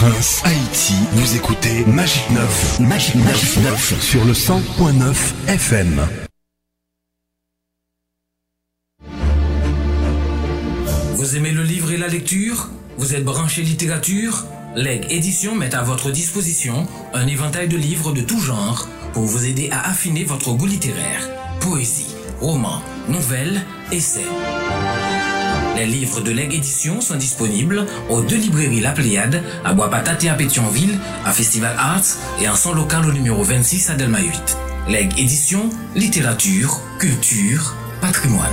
Port-au-Prince, Haïti, vous écoutez Magic 9. Magic 9 sur le 100.9 FM. Vous aimez le livre et la lecture? Vous êtes branché littérature? Leg Édition met à votre disposition un éventail de livres de tout genre pour vous aider à affiner votre goût littéraire. Poésie, romans, nouvelles, essais. Les livres de Leg Édition sont disponibles aux 2 librairies La Pléiade, à Bois-Patate et à Pétionville, à Festival Arts et en son local au numéro 26 à Delma 8. Leg Édition, littérature, culture, patrimoine.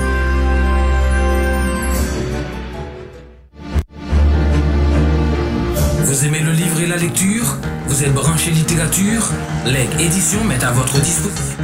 Vous aimez le livre et la lecture? Vous êtes branché littérature? Leg Édition met à votre disposition.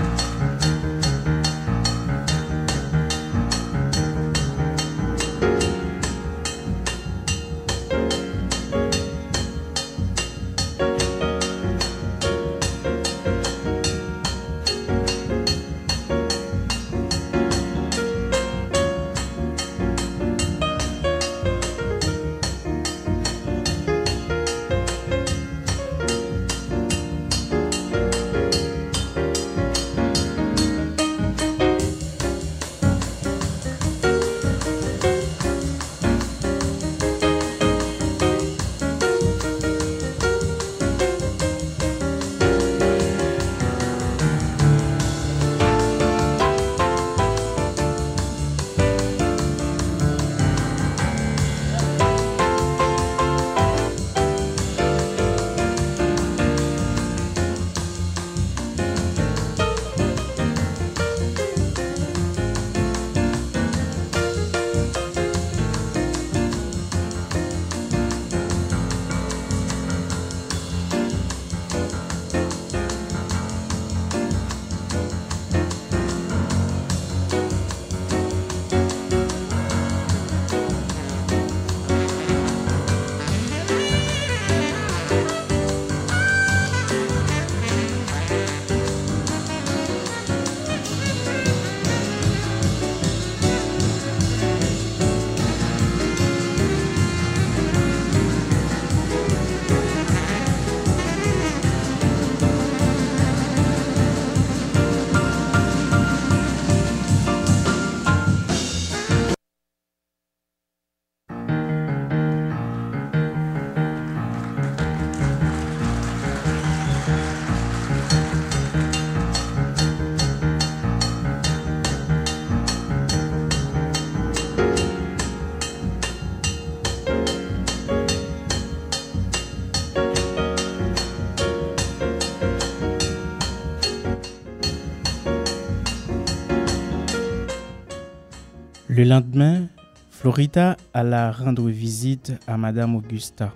Le lendemain, Florita alla rendre visite à Madame Augusta.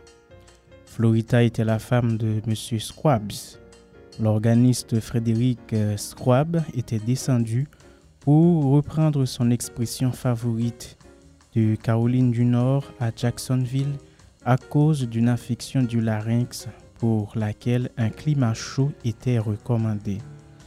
Florita était la femme de Monsieur Scrabs. L'organiste Frédéric Scrab était descendu pour reprendre son expression favorite de Caroline du Nord à Jacksonville à cause d'une affection du larynx pour laquelle un climat chaud était recommandé.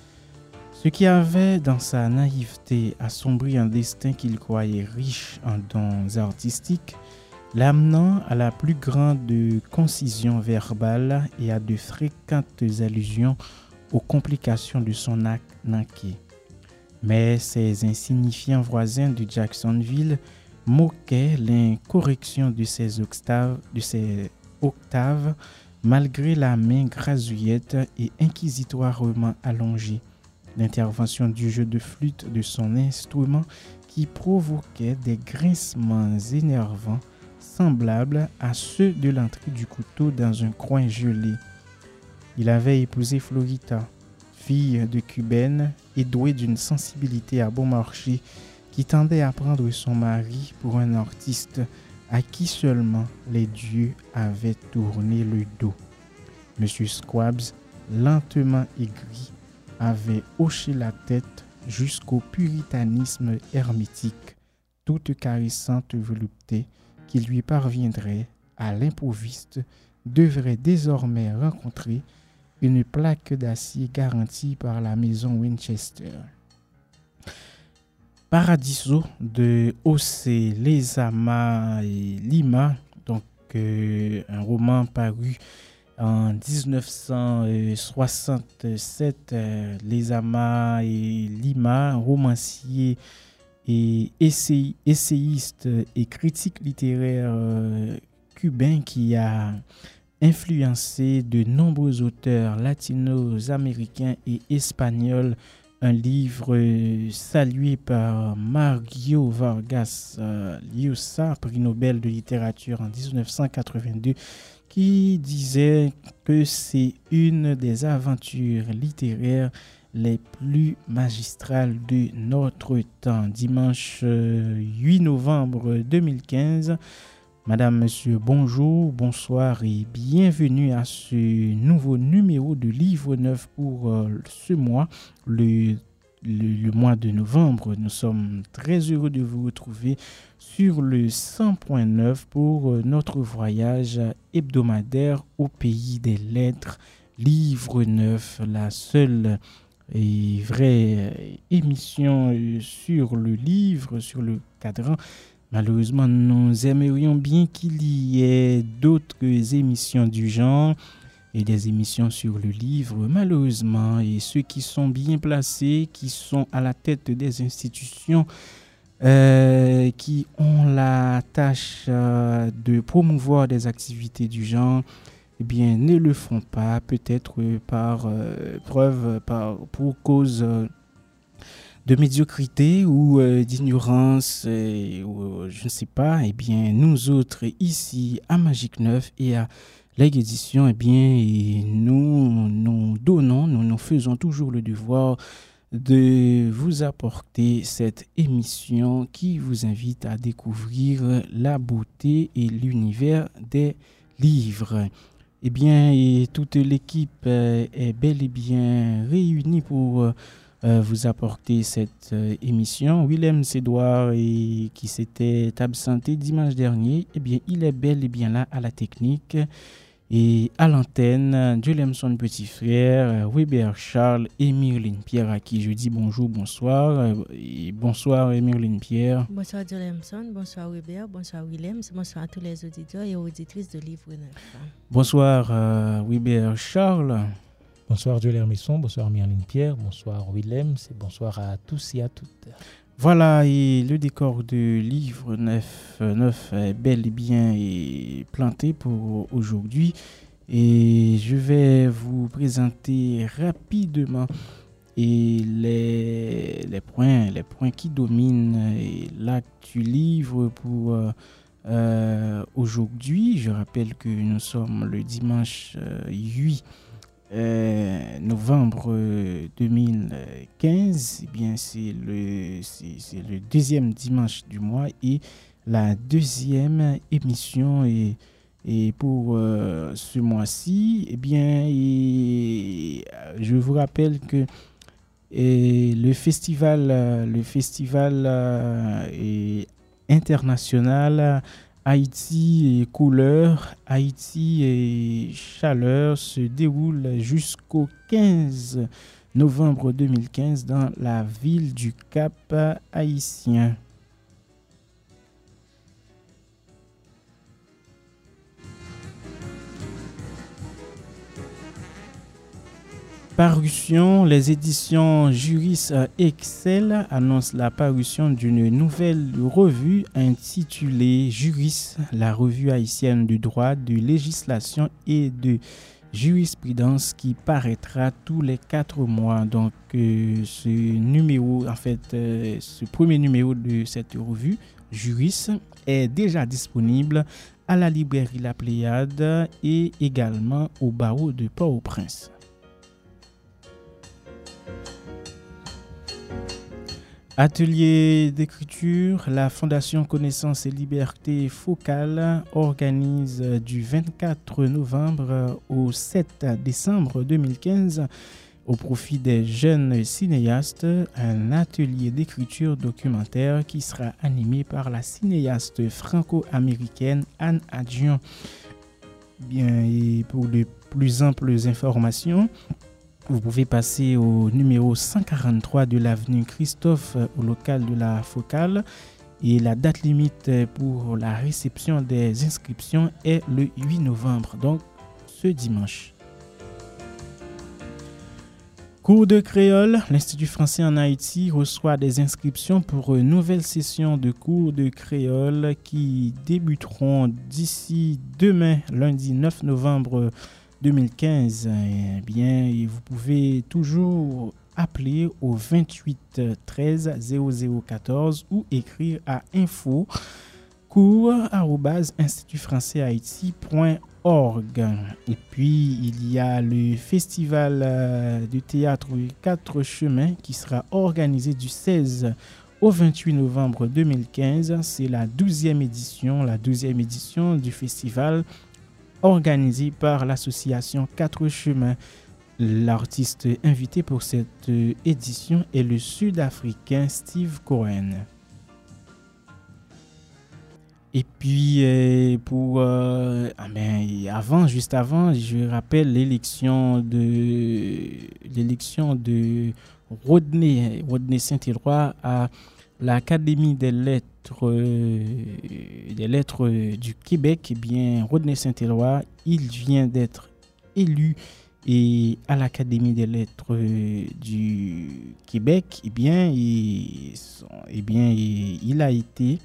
Ce qui avait dans sa naïveté assombri un destin qu'il croyait riche en dons artistiques, l'amenant à la plus grande concision verbale et à de fréquentes allusions aux complications de son acte manqué. Mais ces insignifiants voisins de Jacksonville moquaient l'incorrection de ses octaves malgré la main grazouillette et inquisitoirement allongée. L'intervention du jeu de flûte de son instrument qui provoquait des grincements énervants semblables à ceux de l'entrée du couteau dans un coin gelé. Il avait épousé Florita, fille de cubaine et douée d'une sensibilité à bon marché qui tendait à prendre son mari pour un artiste à qui seulement les dieux avaient tourné le dos. Monsieur Scrabs, lentement aigri, avait hoché la tête jusqu'au puritanisme hermétique, toute caressante volupté qui lui parviendrait à l'improviste devrait désormais rencontrer une plaque d'acier garantie par la maison Winchester. Paradiso de José Lezama et Lima, donc un roman paru en 1967, Les Amas et Lima, romancier et essayiste et critique littéraire cubain qui a influencé de nombreux auteurs latino-américains et espagnols. Un livre salué par Mario Vargas Llosa, prix Nobel de littérature en 1982, qui disait que c'est une des aventures littéraires les plus magistrales de notre temps. Dimanche 8 novembre 2015, Madame, Monsieur, bonjour, bonsoir et bienvenue à ce nouveau numéro de Livre Neuf pour ce mois, le mois de novembre. Nous sommes très heureux de vous retrouver sur le 100.9 pour notre voyage hebdomadaire au pays des lettres. Livre Neuf, la seule et vraie émission sur le livre, sur le cadran. Malheureusement, nous aimerions bien qu'il y ait d'autres émissions du genre et des émissions sur le livre. Malheureusement, et ceux qui sont bien placés, qui sont à la tête des institutions, qui ont la tâche de promouvoir des activités du genre, eh bien, ne le font pas, peut-être pour cause de médiocrité ou d'ignorance, ou je ne sais pas. Eh bien, nous autres ici à Magique 9 et à Leg Édition, eh bien, nous faisons toujours le devoir de vous apporter cette émission qui vous invite à découvrir la beauté et l'univers des livres. Eh bien, et toute l'équipe est bel et bien réunie pour vous apporter cette émission. Willem Sédouard, qui s'était absenté dimanche dernier, eh bien, il est bel et bien là à la technique et à l'antenne. Jolemson petit frère, Weber Charles et Myrline Pierre, à qui je dis bonjour, bonsoir. Et bonsoir Myrline Pierre. Bonsoir Jolemson, bonsoir Weber, bonsoir Willem, bonsoir à tous les auditeurs et auditrices de Livre Neuf. Bonsoir Weber Charles. Bonsoir Joël Hermisson, bonsoir Myrline Pierre, bonsoir Willem, bonsoir à tous et à toutes. Voilà, et le décor de Livre Neuf est bel et bien planté pour aujourd'hui. Et je vais vous présenter rapidement les points qui dominent l'actu livre pour aujourd'hui. Je rappelle que nous sommes le dimanche 8 novembre 2015. Eh bien, c'est le deuxième dimanche du mois et la deuxième émission et pour ce mois-ci. Eh bien, je vous rappelle que le festival international Haïti et couleur, Haïti et chaleur se déroule jusqu'au 15 novembre 2015 dans la ville du Cap haïtien. Parution, les éditions Juris Excel annoncent la parution d'une nouvelle revue intitulée Juris, la revue haïtienne de droit, de législation et de jurisprudence qui paraîtra tous les 4 mois. Donc ce premier numéro de cette revue, Juris, est déjà disponible à la librairie La Pléiade et également au barreau de Port-au-Prince. Atelier d'écriture, la Fondation Connaissance et Liberté Focale organise du 24 novembre au 7 décembre 2015 au profit des jeunes cinéastes un atelier d'écriture documentaire qui sera animé par la cinéaste franco-américaine Anne Adjian. Bien, et pour de plus amples informations, vous pouvez passer au numéro 143 de l'avenue Christophe au local de la Focale Et la date limite pour la réception des inscriptions est le 8 novembre, donc ce dimanche. Cours de créole, l'Institut français en Haïti reçoit des inscriptions pour une nouvelle session de cours de créole qui débuteront d'ici demain, lundi 9 novembre 2015. Eh bien, vous pouvez toujours appeler au 28 13 00 14 ou écrire à info@institutfrançaishaïti.org. Et puis, il y a le festival de théâtre 4 chemins qui sera organisé du 16 au 28 novembre 2015. C'est la 12e édition du festival organisé par l'association 4 chemins. L'artiste invité pour cette édition est le Sud-Africain Steve Cohen. Et puis, juste avant, je rappelle l'élection de Rodney Saint-Éloi à l'Académie des lettres du Québec. Eh bien, Rodney Saint-Éloi, il vient d'être élu et à l'Académie des lettres du Québec. Il a été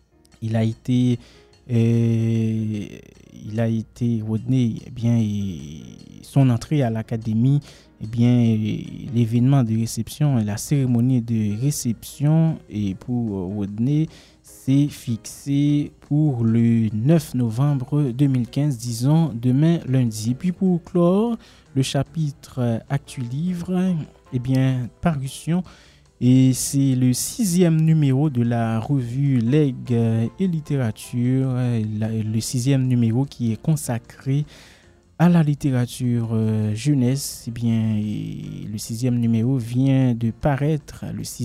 Rodney, son entrée à l'académie, l'événement de réception et la cérémonie de réception et pour Rodney c'est fixé pour le 9 novembre 2015, disons demain lundi. Et puis pour clore le chapitre Actu Livre, parution. Et c'est le 6e numéro de la revue Legs et littérature, le 6e numéro qui est consacré à la littérature jeunesse. Le 6e numéro vient de paraître.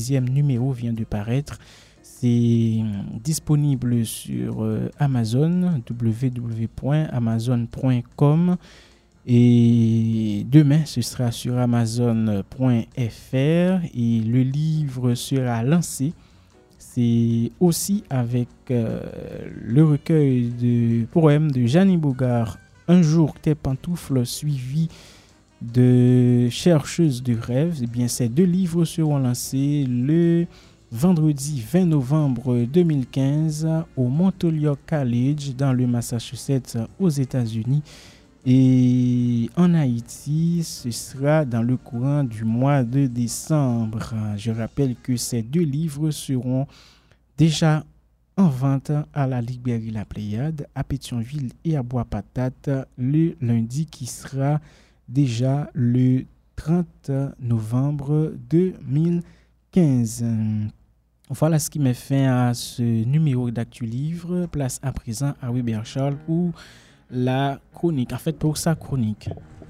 C'est disponible sur Amazon, www.amazon.com. Et demain, ce sera sur Amazon.fr et le livre sera lancé. C'est aussi avec le recueil de poèmes de Jeannie Bogart, Un jour tes pantoufles, suivi de Chercheuse de rêves. Ces deux livres seront lancés le vendredi 20 novembre 2015 au Montoliok College dans le Massachusetts aux États-Unis. Et en Haïti, ce sera dans le courant du mois de décembre. Je rappelle que ces deux livres seront déjà en vente à la librairie La Pléiade, à Pétionville et à Bois-Patate le lundi qui sera déjà le 30 novembre 2015. Voilà ce qui met fin à ce numéro d'Actu Livre. Place à présent à Weber Charles pour la chronique, pour sa chronique.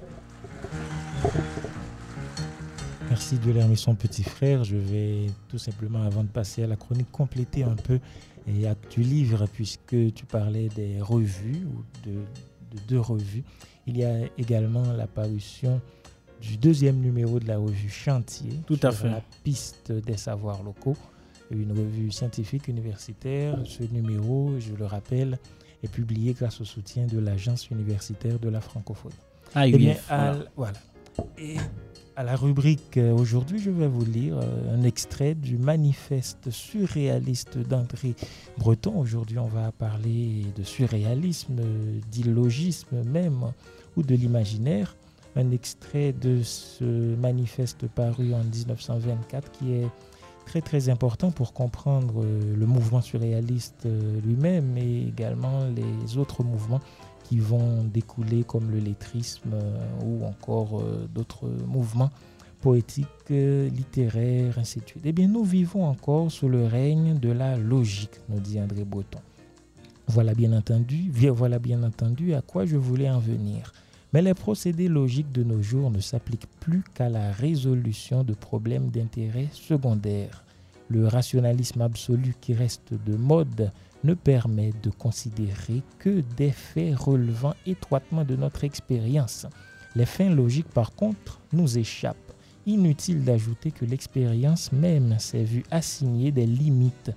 Merci de l'air, son petit frère. Je vais tout simplement, avant de passer à la chronique, compléter un peu et Actu Livre, puisque tu parlais des revues ou de deux revues. Il y a également la parution du 2e numéro de la revue Chantier, tout à fait, la piste des savoirs locaux, une revue scientifique universitaire. Ce numéro, je le rappelle, est publié grâce au soutien de l'Agence universitaire de la francophonie. Voilà. Et à la rubrique aujourd'hui, je vais vous lire un extrait du manifeste surréaliste d'André Breton. Aujourd'hui, on va parler de surréalisme, d'illogisme même, ou de l'imaginaire. Un extrait de ce manifeste paru en 1924 qui est très très important pour comprendre le mouvement surréaliste lui-même et également les autres mouvements qui vont découler comme le lettrisme ou encore d'autres mouvements poétiques, littéraires, ainsi de suite. Nous vivons encore sous le règne de la logique, nous dit André Breton. Voilà bien entendu à quoi je voulais en venir. Mais les procédés logiques de nos jours ne s'appliquent plus qu'à la résolution de problèmes d'intérêt secondaire. Le rationalisme absolu qui reste de mode ne permet de considérer que des faits relevant étroitement de notre expérience. Les fins logiques, par contre, nous échappent. Inutile d'ajouter que l'expérience même s'est vue assigner des limites.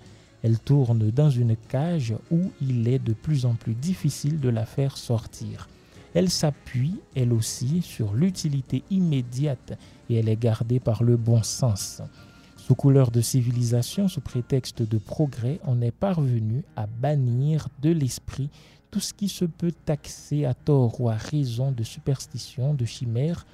Elle tourne dans une cage où il est de plus en plus difficile de la faire sortir. Elle s'appuie, elle aussi, sur l'utilité immédiate et elle est gardée par le bon sens. Sous couleur de civilisation, sous prétexte de progrès, on est parvenu à bannir de l'esprit tout ce qui se peut taxer à tort ou à raison de superstition, de chimère,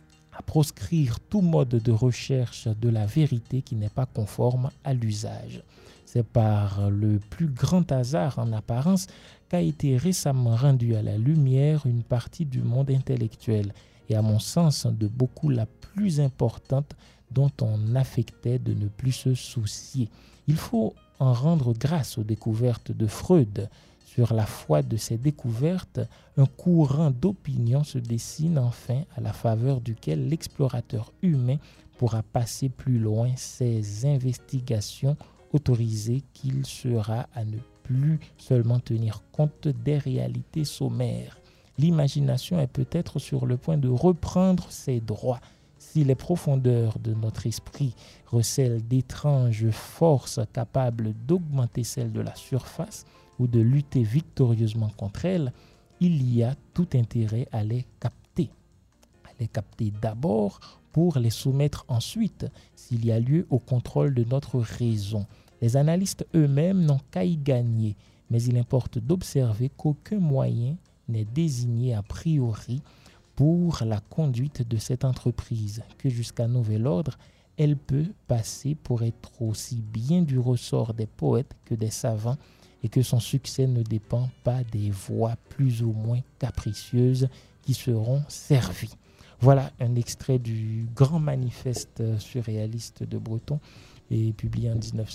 à proscrire tout mode de recherche de la vérité qui n'est pas conforme à l'usage. C'est par le plus grand hasard en apparence qu'a été récemment rendue à la lumière une partie du monde intellectuel et à mon sens de beaucoup la plus importante dont on affectait de ne plus se soucier. Il faut en rendre grâce aux découvertes de Freud. Sur la foi de ces découvertes, un courant d'opinion se dessine enfin à la faveur duquel l'explorateur humain pourra passer plus loin ses investigations, autorisé qu'il sera à ne plus seulement tenir compte des réalités sommaires. L'imagination est peut-être sur le point de reprendre ses droits. Si les profondeurs de notre esprit recèlent d'étranges forces capables d'augmenter celles de la surface ou de lutter victorieusement contre elles, il y a tout intérêt à les capter. À les capter d'abord pour les soumettre ensuite, s'il y a lieu, au contrôle de notre raison. Les analystes eux-mêmes n'ont qu'à y gagner, mais il importe d'observer qu'aucun moyen n'est désigné a priori pour la conduite de cette entreprise, que jusqu'à nouvel ordre, elle peut passer pour être aussi bien du ressort des poètes que des savants et que son succès ne dépend pas des voix plus ou moins capricieuses qui seront servies. Voilà un extrait du grand manifeste surréaliste de Breton et publié en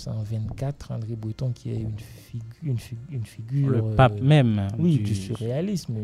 1924. André Breton qui est une figure le pape même du surréalisme,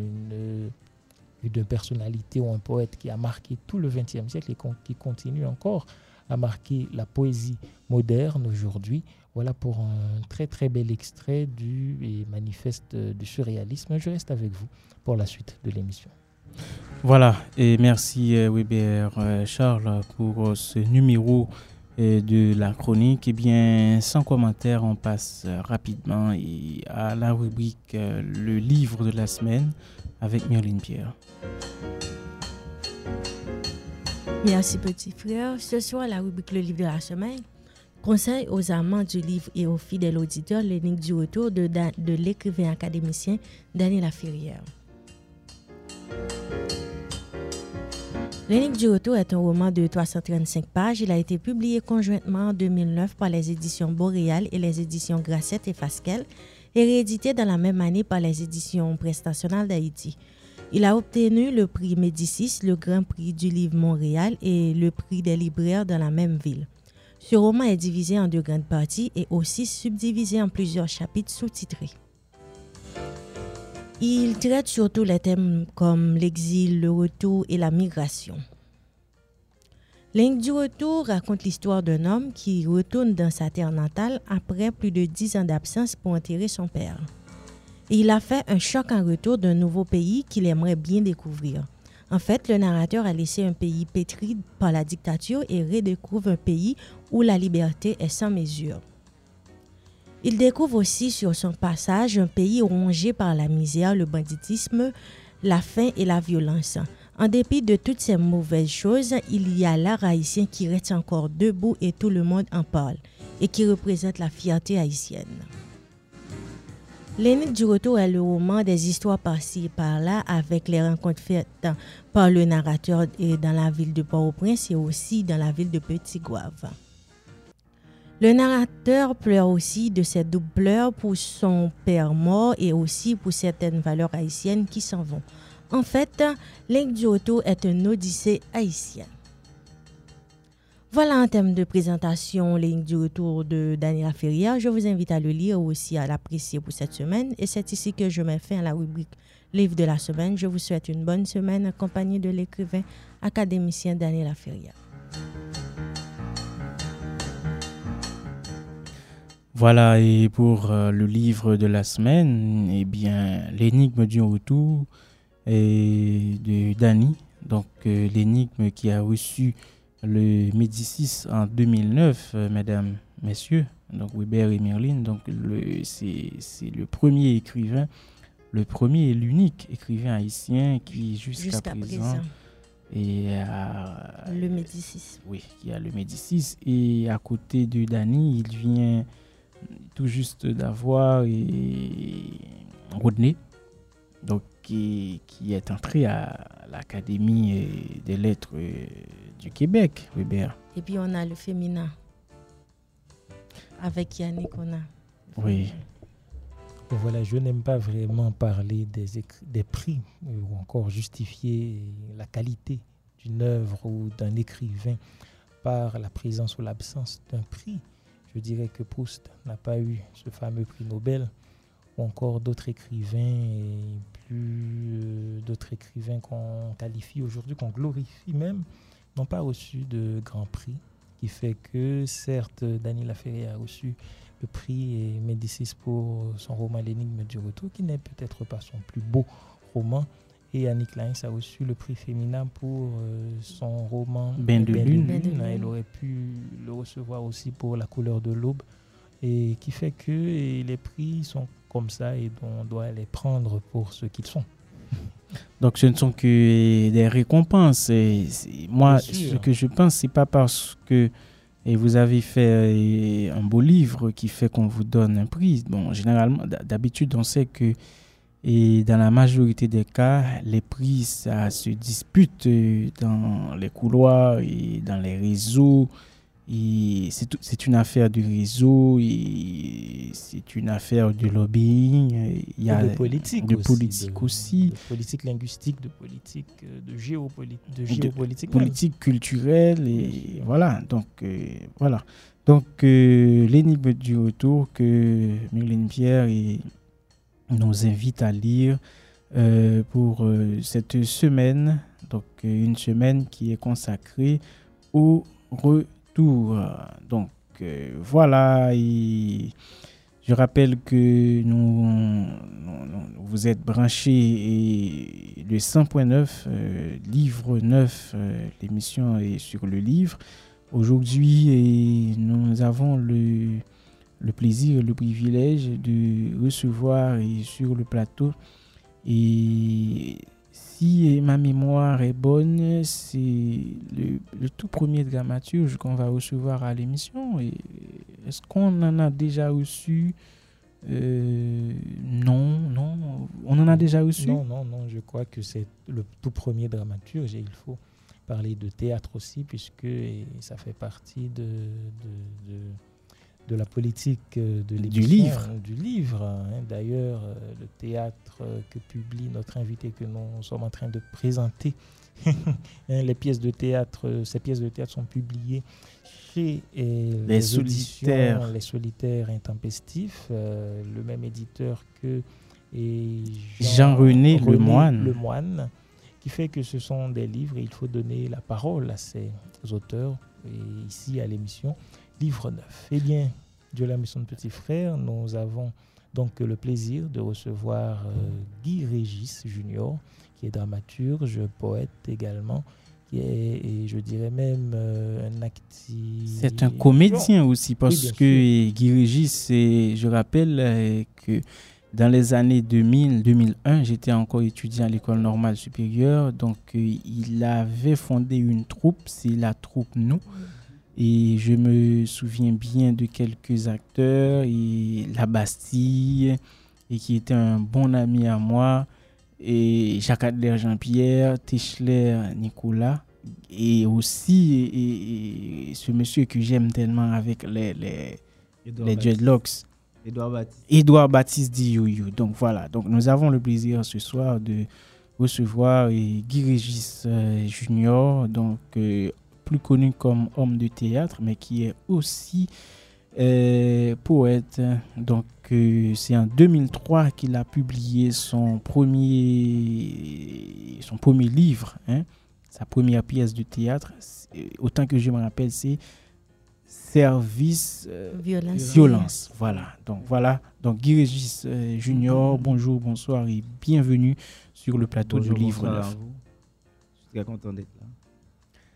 d'une personnalité ou un poète qui a marqué tout le XXe siècle et qui continue encore à marquer la poésie moderne aujourd'hui. Voilà pour un très très bel extrait du manifeste du surréalisme. Je reste avec vous pour la suite de l'émission. Voilà, et merci Weber Charles pour ce numéro de la chronique. Eh bien, sans commentaire, on passe rapidement à la rubrique le livre de la semaine avec Myrline Pierre. Merci petit frère. Ce soir, la rubrique le livre de la semaine conseille aux amants du livre et aux fidèles auditeurs l'énigme du retour de l'écrivain académicien Daniel Laferrière. L'énigme du retour est un roman de 335 pages. Il a été publié conjointement en 2009 par les éditions Boréal et les éditions Grasset et Fasquelle et réédité dans la même année par les éditions Presse Nationale d'Haïti. Il a obtenu le prix Médicis, le Grand Prix du livre Montréal et le prix des libraires dans la même ville. Ce roman est divisé en 2 grandes parties et aussi subdivisé en plusieurs chapitres sous-titrés. Il traite surtout les thèmes comme l'exil, le retour et la migration. L'énigme du retour raconte l'histoire d'un homme qui retourne dans sa terre natale après plus de 10 ans d'absence pour enterrer son père. Et il a fait un choc en retour d'un nouveau pays qu'il aimerait bien découvrir. En fait, le narrateur a laissé un pays pétri par la dictature et redécouvre un pays où la liberté est sans mesure. Il découvre aussi sur son passage un pays rongé par la misère, le banditisme, la faim et la violence. En dépit de toutes ces mauvaises choses, il y a l'art haïtien qui reste encore debout et tout le monde en parle et qui représente la fierté haïtienne. L'énigme du retour est le roman des histoires par-ci et par-là avec les rencontres faites par le narrateur dans la ville de Port-au-Prince et aussi dans la ville de Petit-Goâve. Le narrateur pleure aussi de ses doubles pleurs pour son père mort et aussi pour certaines valeurs haïtiennes qui s'en vont. En fait, l'énigme du retour est une odyssée haïtienne. Voilà en termes de présentation l'énigme du retour de Daniel Laferrière. Je vous invite à le lire ou aussi à l'apprécier pour cette semaine. Et c'est ici que je mets fin à la rubrique livre de la semaine. Je vous souhaite une bonne semaine accompagnée de l'écrivain académicien Daniel Laferrière. Voilà, et pour le livre de la semaine, eh bien, l'énigme du retour est de Dany. Donc, l'énigme qui a reçu le Médicis en 2009, mesdames, messieurs. Donc Weber et Merlin, donc c'est le premier écrivain, le premier et l'unique écrivain haïtien qui jusqu'à présent et le Médicis. Oui, qui a le Médicis. Et à côté de Dany, il vient tout juste d'avoir Rodney, donc qui est entré à l'Académie des lettres du Québec, Weber. Et puis on a le féminin avec Yannick Ona. Oui. Voilà, je n'aime pas vraiment parler des prix ou encore justifier la qualité d'une œuvre ou d'un écrivain par la présence ou l'absence d'un prix. Je dirais que Proust n'a pas eu ce fameux prix Nobel, ou encore d'autres écrivains d'autres écrivains qu'on qualifie aujourd'hui, qu'on glorifie même, n'ont pas reçu de grand prix, qui fait que certes Dany Laferrière a reçu le prix Médicis pour son roman L'énigme du retour, qui n'est peut-être pas son plus beau roman, et Annick Laïns a reçu le prix féminin pour son roman Bain de Lune. Elle aurait pu le recevoir aussi pour La couleur de l'aube, et qui fait que les prix sont comme ça et on doit les prendre pour ce qu'ils sont. Donc ce ne sont que des récompenses. Moi, ce que je pense, c'est pas parce que vous avez fait un beau livre qui fait qu'on vous donne un prix. Bon, généralement, d'habitude, on sait que dans la majorité des cas, les prix, ça se dispute dans les couloirs et dans les réseaux. Et c'est une affaire de réseau, et c'est une affaire de lobbying. Il y a de politique aussi. De politique linguistique, de politique, de géopolitique. Politique culturelle, et voilà. Donc, voilà. Donc, l'énigme du retour que Merlin Pierre nous invite à lire pour cette semaine. Donc, une semaine qui est consacrée au retour. Donc voilà, et je rappelle que vous êtes branchés et le 100.9 livre 9, l'émission est sur le livre. Aujourd'hui, et nous avons le plaisir et le privilège de recevoir sur le plateau, et si ma mémoire est bonne, c'est le tout premier dramaturge qu'on va recevoir à l'émission. Est-ce qu'on en a déjà reçu? Non. On en a déjà reçu? Non, je crois que c'est le tout premier dramaturge, et il faut parler de théâtre aussi, puisque ça fait partie de la politique de l'émission, du livre. D'ailleurs, le théâtre que publie notre invité que nous sommes en train de présenter, ces pièces de théâtre sont publiées chez les Solitaires Intempestifs, le même éditeur que Jean-René Lemoine, qui fait que ce sont des livres et il faut donner la parole à ces auteurs. Et ici à l'émission Livre 9. Eh bien, Dieu la mission de petit frère, nous avons donc le plaisir de recevoir Guy Régis Junior, qui est dramaturge, poète également, qui est, et je dirais même un actif. C'est un comédien aussi, parce que Guy Régis, je rappelle que dans les années 2000-2001, j'étais encore étudiant à l'école normale supérieure, donc il avait fondé une troupe, c'est la troupe Nous. Et je me souviens bien de quelques acteurs, et La Bastille, et qui était un bon ami à moi, et Jacques Adler Jean-Pierre, Tischler Nicolas, et aussi et ce monsieur que j'aime tellement avec les dreadlocks, Édouard Baptiste Diouyou. Donc voilà, donc nous avons le plaisir ce soir de recevoir Guy Régis Junior, donc plus connu comme homme de théâtre, mais qui est aussi poète. Donc, c'est en 2003 qu'il a publié son premier livre, sa première pièce de théâtre. Autant que je me rappelle, c'est Service Violence. Voilà. Donc, Guy Régis Junior, bonjour, bonsoir et bienvenue sur le plateau du Livre 9. Je suis très content d'être là.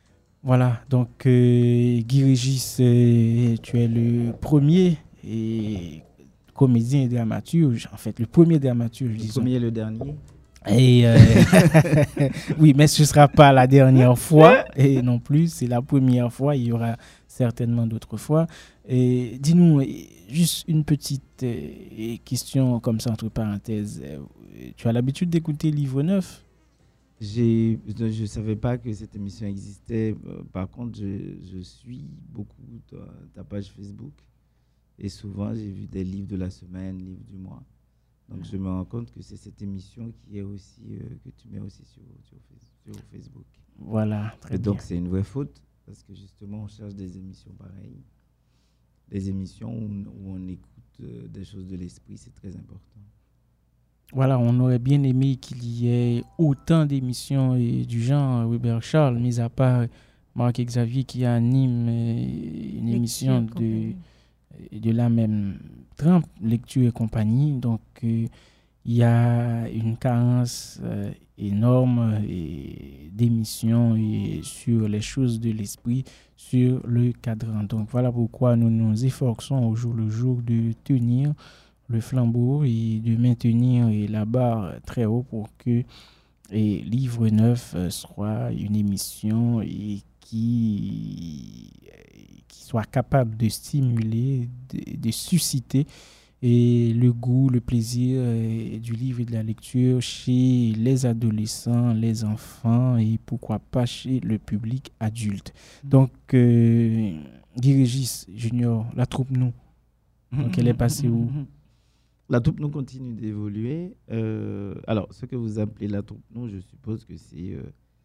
Voilà, donc Guy Régis, tu es le premier comédien et dramaturge, en fait le premier dramaturge, disons. Le premier et le dernier. Et oui, mais ce ne sera pas la dernière fois, et non plus, c'est la première fois, il y aura certainement d'autres fois. Et dis-nous, juste une petite question comme ça, entre parenthèses. Tu as l'habitude d'écouter Livre Neuf ? Je ne savais pas que cette émission existait. Par contre, je suis beaucoup ta page Facebook. Et souvent, j'ai vu des livres de la semaine, livres du mois. Donc, je me rends compte que c'est cette émission qui est aussi, que tu mets aussi sur Facebook. Voilà, très bien. Donc, c'est une vraie faute parce que justement, on cherche des émissions pareilles. Des émissions où on écoute des choses de l'esprit, c'est très important. Voilà, on aurait bien aimé qu'il y ait autant d'émissions du genre Weber Charles, mis à part Marc-Xavier qui anime une émission de la même trempe, lecture et compagnie. Donc, il y a une carence énorme d'émissions sur les choses de l'esprit, sur le cadran. Donc, voilà pourquoi nous nous efforçons au jour le jour de tenir le flambeau et de maintenir la barre très haut pour que Livre Neuf soit une émission qui soit capable de stimuler, de susciter le goût, le plaisir du livre et de la lecture chez les adolescents, les enfants et pourquoi pas chez le public adulte. Donc, Guy Régis Junior, la troupe nous, donc elle est passée où? La troupe nous continue d'évoluer. Alors, ce que vous appelez la troupe nous, je suppose que c'est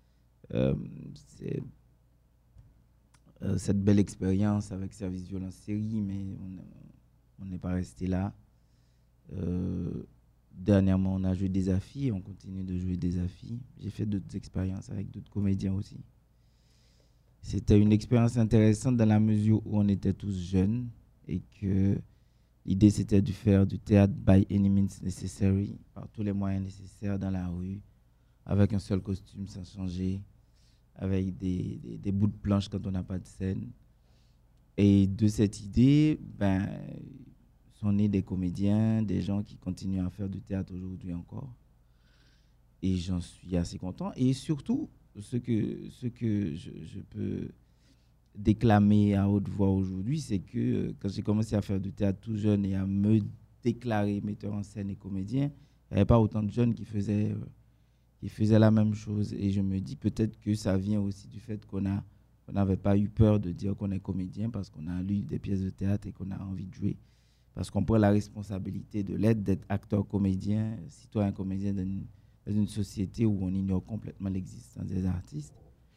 cette belle expérience avec Service Violence Série, mais on n'est pas resté là. Dernièrement, on a joué des affis, on continue de jouer des affis. J'ai fait d'autres expériences avec d'autres comédiens aussi. C'était une expérience intéressante dans la mesure où on était tous jeunes et que l'idée, c'était de faire du théâtre by any means necessary, par tous les moyens nécessaires dans la rue, avec un seul costume sans changer, avec des bouts de planche quand on n'a pas de scène. Et de cette idée, sont nés des comédiens, des gens qui continuent à faire du théâtre aujourd'hui encore. Et j'en suis assez content. Et surtout, ce que je peux déclamer à haute voix aujourd'hui, c'est que quand j'ai commencé à faire du théâtre tout jeune et à me déclarer metteur en scène et comédien, il n'y avait pas autant de jeunes qui faisaient la même chose. Et je me dis peut-être que ça vient aussi du fait qu'on n'avait pas eu peur de dire qu'on est comédien parce qu'on a lu des pièces de théâtre et qu'on a envie de jouer. Parce qu'on prend la responsabilité de l'être, d'être acteur comédien, citoyen comédien dans une société où on ignore complètement l'existence des artistes.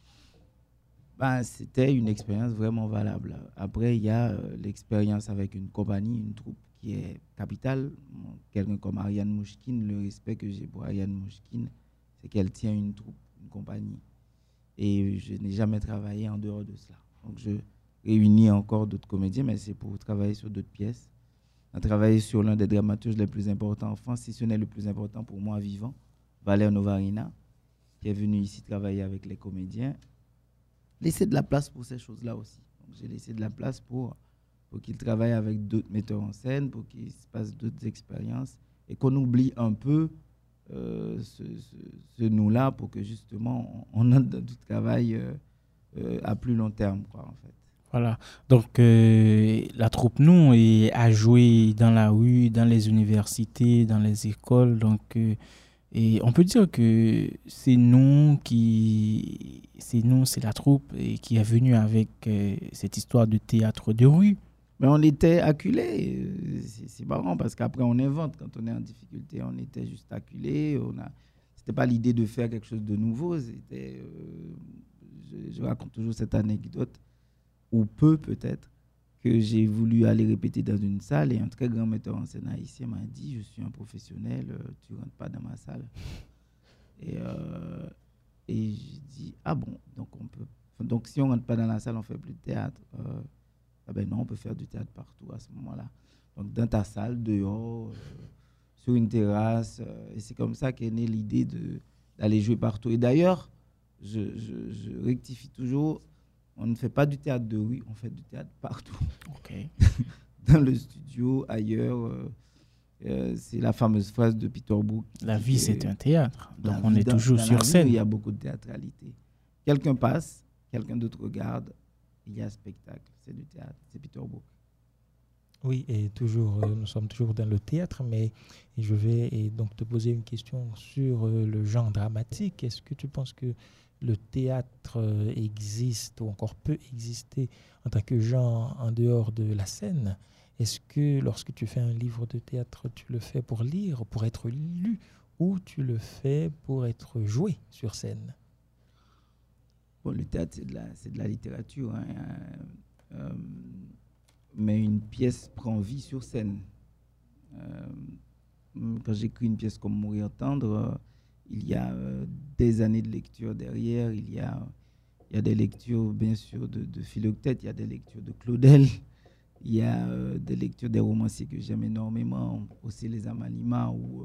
C'était une expérience vraiment valable. Après, il y a l'expérience avec une compagnie, une troupe qui est capitale. Quelqu'un comme Ariane Mouchkine, le respect que j'ai pour Ariane Mouchkine, c'est qu'elle tient une troupe, une compagnie. Et je n'ai jamais travaillé en dehors de cela. Donc, je réunis encore d'autres comédiens, mais c'est pour travailler sur d'autres pièces. On a travaillé sur l'un des dramaturges les plus importants en France, si ce n'est le plus important pour moi vivant, Valère Novarina, qui est venu ici travailler avec les comédiens. Laisser de la place pour ces choses-là aussi. Donc, j'ai laissé de la place pour qu'il travaille avec d'autres metteurs en scène, pour qu'il se passe d'autres expériences et qu'on oublie un peu ce nous-là pour que justement on entre dans du travail à plus long terme, quoi, en fait. Voilà. Donc, la troupe nous a joué dans la rue, dans les universités, dans les écoles. Donc, et on peut dire que c'est la troupe qui est venue avec cette histoire de théâtre de rue. Mais on était acculés. C'est marrant parce qu'après on invente. Quand on est en difficulté, on était juste acculés. C'était pas l'idée de faire quelque chose de nouveau. C'était, je raconte toujours cette anecdote, ou peut-être, que j'ai voulu aller répéter dans une salle et un très grand metteur en scène haïtien m'a dit « Je suis un professionnel, tu ne rentres pas dans ma salle. » Et j'ai dit « Ah bon, donc si on ne rentre pas dans la salle, on ne fait plus de théâtre. » Non, on peut faire du théâtre partout à ce moment-là. Donc dans ta salle, dehors, sur une terrasse. Et c'est comme ça qu'est née l'idée d'aller jouer partout. Et d'ailleurs, je rectifie toujours, On ne fait pas du théâtre de rue, on fait du théâtre partout. Ok. Dans le studio, ailleurs. C'est la fameuse phrase de Peter Brook. La vie, c'est un théâtre. Donc, on est toujours sur scène. Il y a beaucoup de théâtralité. Quelqu'un passe, quelqu'un d'autre regarde, il y a spectacle. C'est du théâtre. C'est Peter Brook. Oui, et toujours, nous sommes toujours dans le théâtre, mais je vais donc te poser une question sur le genre dramatique. Est-ce que tu penses que le théâtre existe ou encore peut exister en tant que genre en dehors de la scène? Est-ce que lorsque tu fais un livre de théâtre, tu le fais pour lire, pour être lu, ou tu le fais pour être joué sur scène? Bon, le théâtre, c'est de la littérature, hein. Mais une pièce prend vie sur scène. Quand j'écris une pièce comme Mourir tendre, il y a des années de lecture derrière. Il y a des lectures, bien sûr, de Philoctète, il y a des lectures de Claudel, il y a des lectures des romanciers que j'aime énormément, aussi les Amalima ou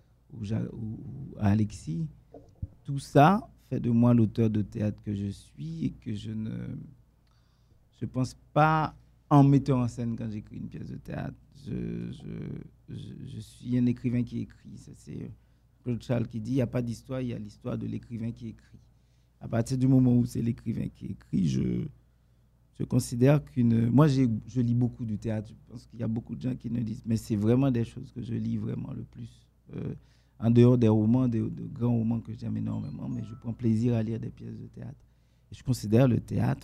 Alexis. Tout ça fait de moi l'auteur de théâtre que je suis et que je pense pas en mettant en scène quand j'écris une pièce de théâtre. Je suis un écrivain qui écrit. C'est Claude Charles qui dit, il n'y a pas d'histoire, il y a l'histoire de l'écrivain qui écrit. À partir du moment où c'est l'écrivain qui écrit, je considère moi, je lis beaucoup du théâtre. Je pense qu'il y a beaucoup de gens qui ne lisent. Mais c'est vraiment des choses que je lis vraiment le plus. En dehors des romans, de grands romans que j'aime énormément, mais je prends plaisir à lire des pièces de théâtre. Et je considère le théâtre...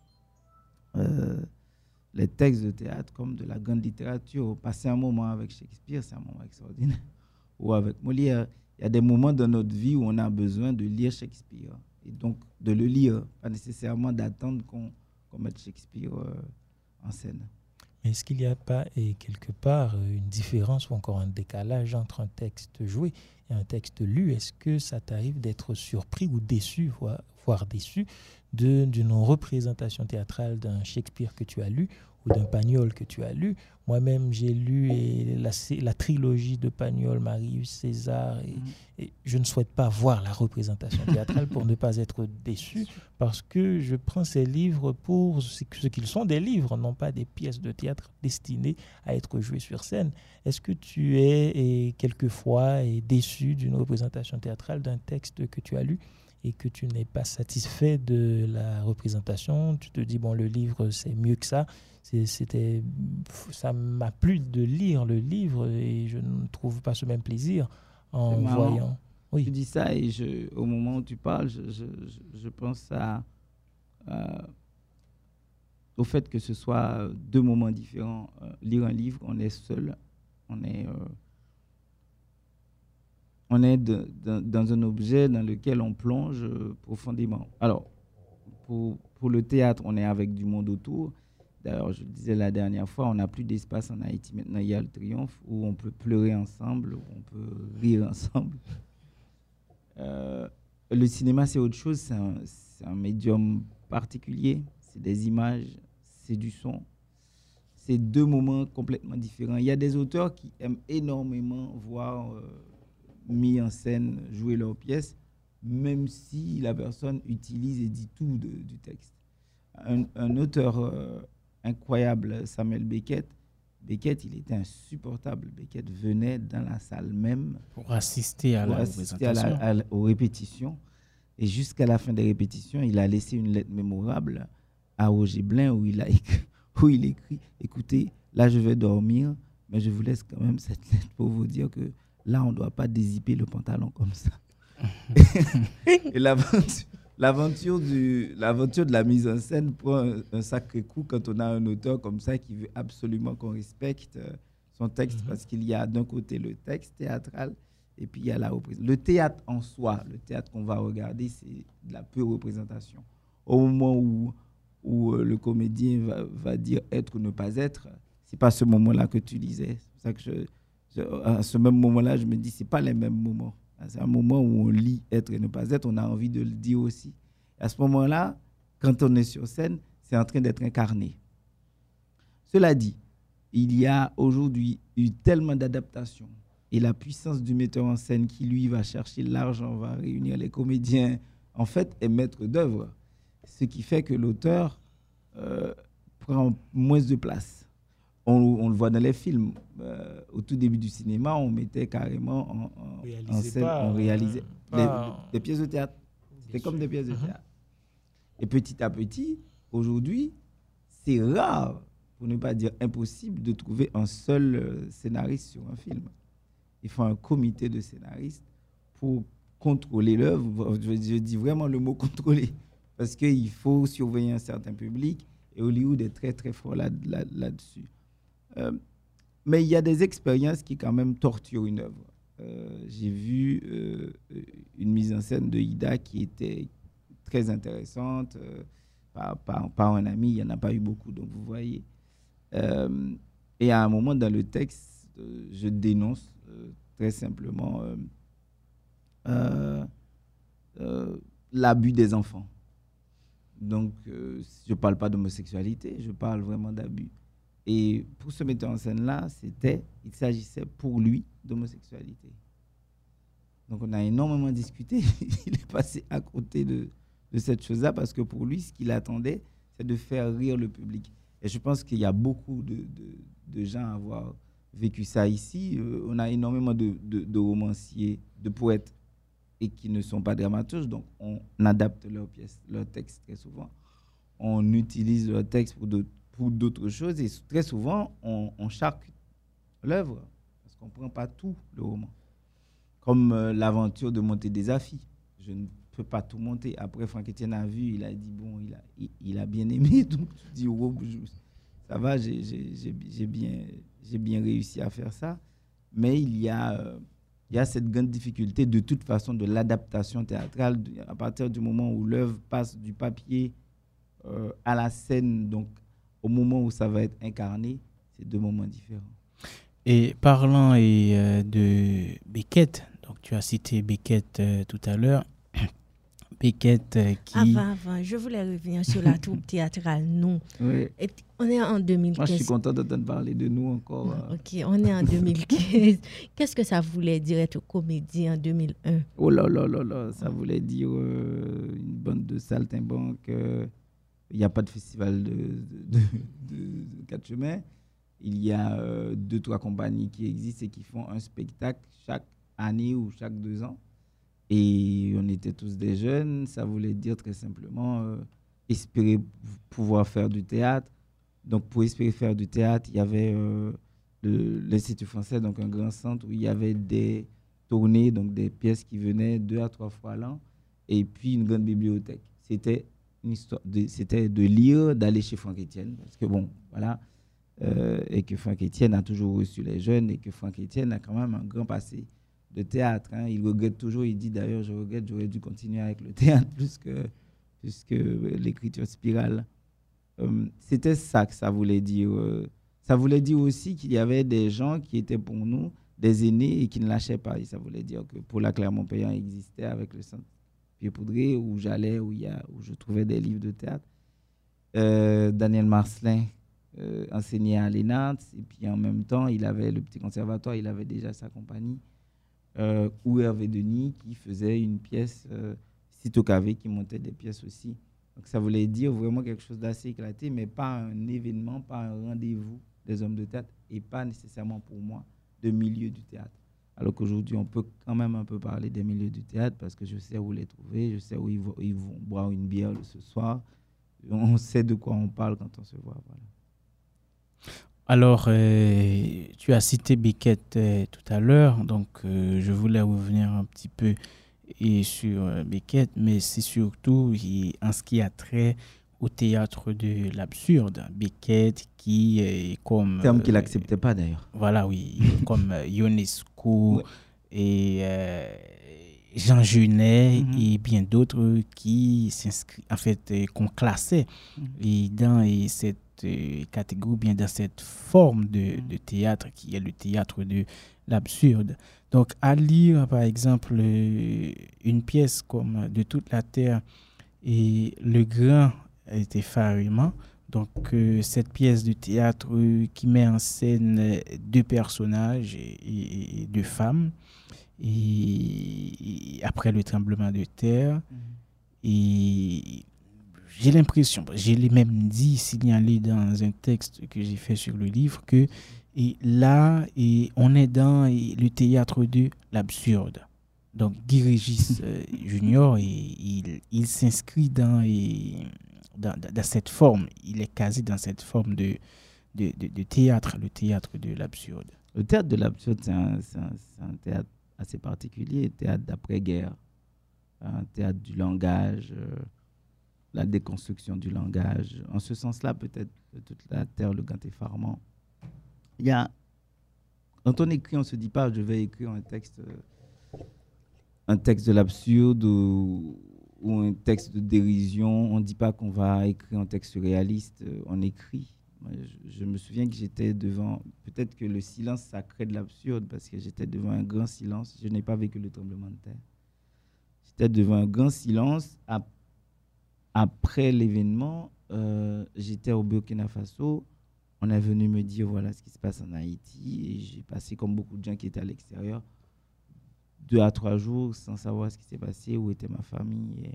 les textes de théâtre comme de la grande littérature. Passer un moment avec Shakespeare, c'est un moment extraordinaire. Ou avec Molière. Il y a des moments dans notre vie où on a besoin de lire Shakespeare. Et donc, de le lire, pas nécessairement d'attendre qu'on mette Shakespeare en scène. Mais est-ce qu'il n'y a pas, quelque part, une différence ou encore un décalage entre un texte joué et un texte lu? Est-ce que ça t'arrive d'être surpris ou déçu, voire déçu, d'une représentation théâtrale d'un Shakespeare que tu as lu ou d'un Pagnol que tu as lu? Moi-même, j'ai lu la trilogie de Pagnol, Marius, César, et je ne souhaite pas voir la représentation théâtrale pour ne pas être déçu, parce que je prends ces livres pour ce qu'ils sont, des livres, non pas des pièces de théâtre destinées à être jouées sur scène. Est-ce que tu es quelquefois déçu d'une représentation théâtrale d'un texte que tu as lu et que tu n'es pas satisfait de la représentation? Tu te dis, bon, le livre, c'est mieux que ça. Ça m'a plu de lire le livre et je ne trouve pas ce même plaisir en voyant. Oui. Tu dis ça et au moment où tu parles, je pense au fait que ce soit deux moments différents. Lire un livre, on est seul, on est dans un objet dans lequel on plonge profondément. Alors, pour le théâtre, on est avec du monde autour. D'ailleurs, je le disais la dernière fois, on n'a plus d'espace en Haïti. Maintenant, il y a le Triomphe où on peut pleurer ensemble, où on peut rire ensemble. Le cinéma, c'est autre chose. C'est un médium particulier. C'est des images, c'est du son. C'est deux moments complètement différents. Il y a des auteurs qui aiment énormément voir mis en scène, jouer leurs pièces, même si la personne utilise et dit tout du texte. Un auteur incroyable, Samuel Beckett, il était insupportable. Beckett venait dans la salle même pour assister à la représentation. Aux répétitions. Et jusqu'à la fin des répétitions, il a laissé une lettre mémorable à Roger Blin où il écrit « Écoutez, là je vais dormir, mais je vous laisse quand même cette lettre pour vous dire que là, on ne doit pas dézipper le pantalon comme ça. » Et l'aventure de la mise en scène prend un sacré coup quand on a un auteur comme ça qui veut absolument qu'on respecte son texte, parce qu'il y a d'un côté le texte théâtral et puis il y a la représentation. Le théâtre en soi, le théâtre qu'on va regarder, c'est de la pure représentation. Au moment où le comédien va dire être ou ne pas être, c'est pas ce moment-là que tu lisais. C'est pour ça que à ce même moment-là, je me dis c'est pas les mêmes moments. C'est un moment où on lit être et ne pas être, on a envie de le dire aussi. Et à ce moment-là, quand on est sur scène, c'est en train d'être incarné. Cela dit, il y a aujourd'hui eu tellement d'adaptations et la puissance du metteur en scène qui, lui, va chercher l'argent, va réunir les comédiens, en fait, est maître d'œuvre. ce qui fait que l'auteur prend moins de place. On le voit dans les films. Au tout début du cinéma, on mettait carrément en scène, on réalisait des pièces de théâtre. C'était comme des pièces de théâtre. Et petit à petit, aujourd'hui, c'est rare, pour ne pas dire impossible, de trouver un seul scénariste sur un film. Il faut un comité de scénaristes pour contrôler l'œuvre. Je dis vraiment le mot contrôler, parce qu'il faut surveiller un certain public, et Hollywood est très très fort là-dessus. Mais il y a des expériences qui quand même torturent une œuvre. J'ai vu une mise en scène de Ida qui était très intéressante par un ami. Il n'y en a pas eu beaucoup, donc vous voyez. Et à un moment dans le texte, je dénonce très simplement l'abus des enfants. Donc, je ne parle pas d'homosexualité, je parle vraiment d'abus. Et pour ce metteur en scène-là, il s'agissait pour lui d'homosexualité. Donc, on a énormément discuté. Il est passé à côté de cette chose-là parce que pour lui, ce qu'il attendait, c'est de faire rire le public. Et je pense qu'il y a beaucoup de gens à avoir vécu ça ici. On a énormément de romanciers, de poètes, et qui ne sont pas dramaturges. Donc, on adapte leurs pièces, leurs textes très souvent. On utilise leurs textes pour d'autres choses. Et très souvent, on charcute l'œuvre parce qu'on ne prend pas tout le roman. Comme l'aventure de monter des affiches. Je ne peux pas tout monter. Après, Franck Etienne a vu, il a dit, bon, il a bien aimé. Donc, je dis, oh, ça va, j'ai bien réussi à faire ça. Mais il y a cette grande difficulté de toute façon de l'adaptation théâtrale à partir du moment où l'œuvre passe du papier à la scène, donc au moment où ça va être incarné, c'est deux moments différents. Et parlant de Beckett, donc tu as cité Beckett tout à l'heure. Beckett qui... Avant, je voulais revenir sur la troupe théâtrale Nous. Oui. Et on est en 2015. Moi, je suis content d'entendre parler de Nous encore. Ok, on est en 2015. Qu'est-ce que ça voulait dire être comédien en 2001? Oh là là là là, ça voulait dire une bande de saltimbanques. Il n'y a pas de festival de quatre chemins. Il y a 2-3 compagnies qui existent et qui font un spectacle chaque année ou chaque 2 ans. Et on était tous des jeunes. Ça voulait dire très simplement espérer pouvoir faire du théâtre. Donc, pour espérer faire du théâtre, il y avait l'Institut français, donc un grand centre où il y avait des tournées, donc des pièces qui venaient 2 à 3 fois l'an, et puis une grande bibliothèque. C'était une histoire c'était de lire, d'aller chez Franck Etienne, parce que bon, voilà, et que Franck Etienne a toujours reçu les jeunes, et que Franck Etienne a quand même un grand passé de théâtre. Hein. Il regrette toujours, il dit d'ailleurs, je regrette, j'aurais dû continuer avec le théâtre plus que l'écriture spirale. C'était ça que ça voulait dire. Ça voulait dire aussi qu'il y avait des gens qui étaient pour nous des aînés et qui ne lâchaient pas. Et ça voulait dire que pour la Clermont-Payant existait avec le centre Pied-Poudré où j'allais, où je trouvais des livres de théâtre. Daniel Marcelin enseignait à l'ENAT et puis en même temps, il avait le petit conservatoire, il avait déjà sa compagnie. Ou Hervé Denis qui faisait une pièce, Cito Cavé qui montait des pièces aussi. Donc ça voulait dire vraiment quelque chose d'assez éclaté, mais pas un événement, pas un rendez-vous des hommes de théâtre et pas nécessairement pour moi de milieu du théâtre. Alors qu'aujourd'hui, on peut quand même un peu parler des milieux du théâtre parce que je sais où les trouver, je sais où ils vont boire une bière ce soir. On sait de quoi on parle quand on se voit. Voilà. Alors, tu as cité Beckett tout à l'heure, donc je voulais revenir un petit peu sur Beckett, mais c'est surtout en ce qui a trait au théâtre de l'absurde. Beckett qui est comme... Terme qu'il n'acceptait pas d'ailleurs. Voilà, oui, comme Ionesco et Jean Genet et bien d'autres qui s'inscrivent, en fait, qu'on classait et dans cette catégorie, bien dans cette forme de théâtre qui est le théâtre de l'absurde. Donc, à lire, par exemple, une pièce comme De toute la terre et Le grand effarement, donc cette pièce de théâtre qui met en scène 2 personnages et 2 femmes, et après le tremblement de terre, et j'ai l'impression, je l'ai même dit, signalé dans un texte que j'ai fait sur le livre, que on est dans le théâtre de l'absurde. Donc, Guy Régis Junior, il s'inscrit dans cette forme. Il est casé dans cette forme de théâtre, le théâtre de l'absurde. Le théâtre de l'absurde, c'est un théâtre assez particulier, théâtre d'après-guerre, un théâtre du langage, la déconstruction du langage. En ce sens-là, peut-être toute la terre, le grand effarement. Quand on écrit, on ne se dit pas, je vais écrire un texte de l'absurde ou un texte de dérision. On ne dit pas qu'on va écrire un texte réaliste, on écrit. Je me souviens que j'étais devant, peut-être que le silence sacré de l'absurde, parce que j'étais devant un grand silence. Je n'ai pas vécu le tremblement de terre. J'étais devant un grand silence. Après l'événement, j'étais au Burkina Faso. On est venu me dire voilà ce qui se passe en Haïti. Et j'ai passé, comme beaucoup de gens qui étaient à l'extérieur, 2 à 3 jours sans savoir ce qui s'est passé, où était ma famille.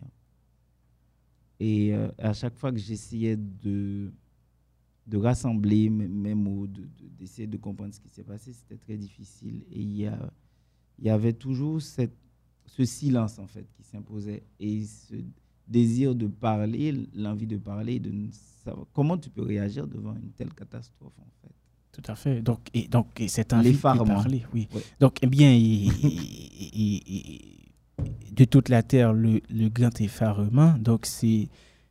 Et à chaque fois que j'essayais de rassembler mes mots, d'essayer de comprendre ce qui s'est passé, c'était très difficile. Et il y avait toujours ce silence, en fait, qui s'imposait. Et ce désir de parler, l'envie de parler, de savoir comment tu peux réagir devant une telle catastrophe, en fait. Tout à fait. Donc cette envie de parler, oui. Ouais. Donc, eh bien, de toute la terre, le grand effarement, donc si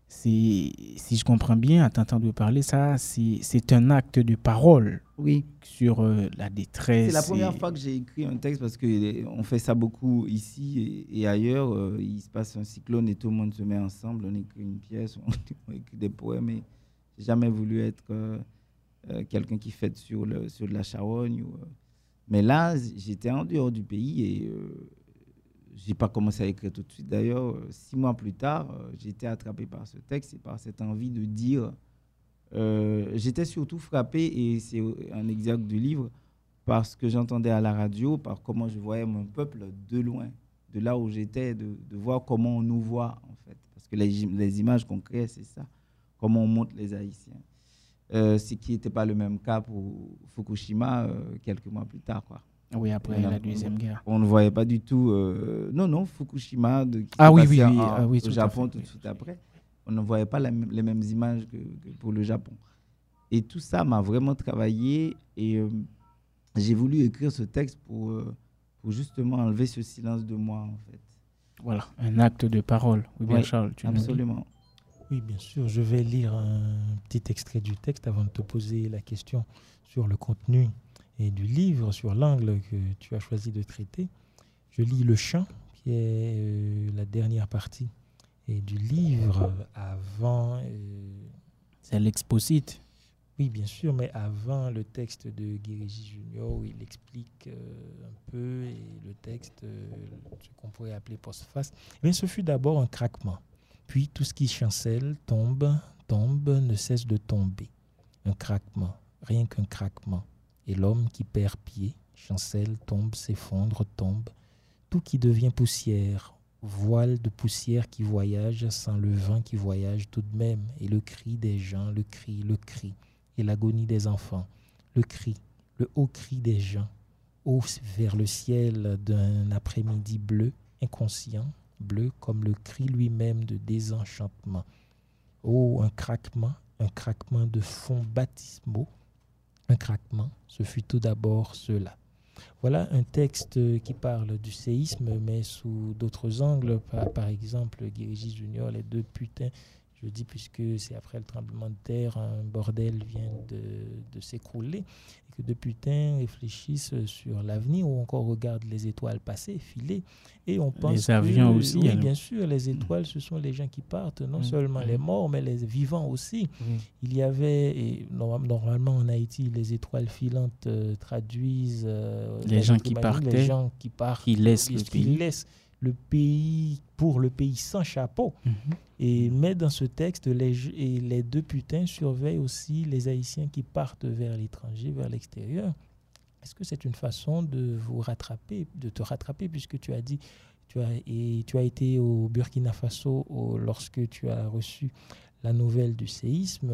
je comprends bien, en t'entendant parler, ça, c'est un acte de parole, oui, sur la détresse. C'est la première fois que j'ai écrit un texte, parce qu'on fait ça beaucoup ici et ailleurs. Il se passe un cyclone et tout le monde se met ensemble, on écrit une pièce, on écrit des poèmes. Et j'ai jamais voulu être quelqu'un qui fête sur de la charogne. Mais là, j'étais en dehors du pays et j'ai pas commencé à écrire tout de suite. D'ailleurs, 6 mois plus tard, j'ai été attrapé par ce texte et par cette envie de dire. J'étais surtout frappé, et c'est un exergue du livre, parce que j'entendais à la radio, par comment je voyais mon peuple de loin, de là où j'étais, de voir comment on nous voit, en fait. Parce que les images qu'on crée, c'est ça, comment on montre les Haïtiens. Ce qui n'était pas le même cas pour Fukushima quelques mois plus tard, quoi. Oui, après la Deuxième Guerre. On ne voyait pas du tout... non, Fukushima, qui au Japon tout de suite après. On ne voyait pas les mêmes images que pour le Japon. Et tout ça m'a vraiment travaillé, et j'ai voulu écrire ce texte pour justement enlever ce silence de moi, en fait. Voilà, un acte de parole. Oui, bien, Charles, tu absolument. Oui, bien sûr. Je vais lire un petit extrait du texte avant de te poser la question sur le contenu et du livre, sur l'angle que tu as choisi de traiter. Je lis le chant, qui est la dernière partie et du livre avant... C'est l'exposite. Oui, bien sûr, mais avant le texte de Guy Régis Junior, où il explique un peu, et le texte, ce qu'on pourrait appeler postface. Mais ce fut d'abord un craquement. Puis tout ce qui chancelle, tombe, ne cesse de tomber. Un craquement, rien qu'un craquement. Et l'homme qui perd pied, chancelle, tombe, s'effondre, tombe. Tout qui devient poussière, voile de poussière qui voyage sans le vent qui voyage tout de même. Et le cri des gens, le cri, et l'agonie des enfants. Le cri, le haut cri des gens, haut vers le ciel d'un après-midi bleu, inconscient, bleu comme le cri lui-même de désenchantement. Oh, un craquement de fonds baptismaux. Un craquement, ce fut tout d'abord cela. Voilà un texte qui parle du séisme, mais sous d'autres angles. Par exemple, Guy Régis Junior, les 2 putains. Je dis puisque c'est après le tremblement de terre, un bordel vient de s'écrouler, et que 2 putains réfléchissent sur l'avenir, ou encore regardent les étoiles passer, filer, et on pense les avions aussi. Oui, bien sûr, les étoiles, ce sont les gens qui partent, non seulement les morts, mais les vivants aussi. Il y avait, et normalement en Haïti, les étoiles filantes traduisent les gens qui partent, qui laissent le pays. Qui laissent le pays pour le pays sans chapeau. Mais dans ce texte, les 2 putains surveillent aussi les Haïtiens qui partent vers l'étranger, vers l'extérieur. Est-ce que c'est une façon de vous rattraper, de te rattraper, puisque tu as dit tu as été au Burkina Faso lorsque tu as reçu la nouvelle du séisme.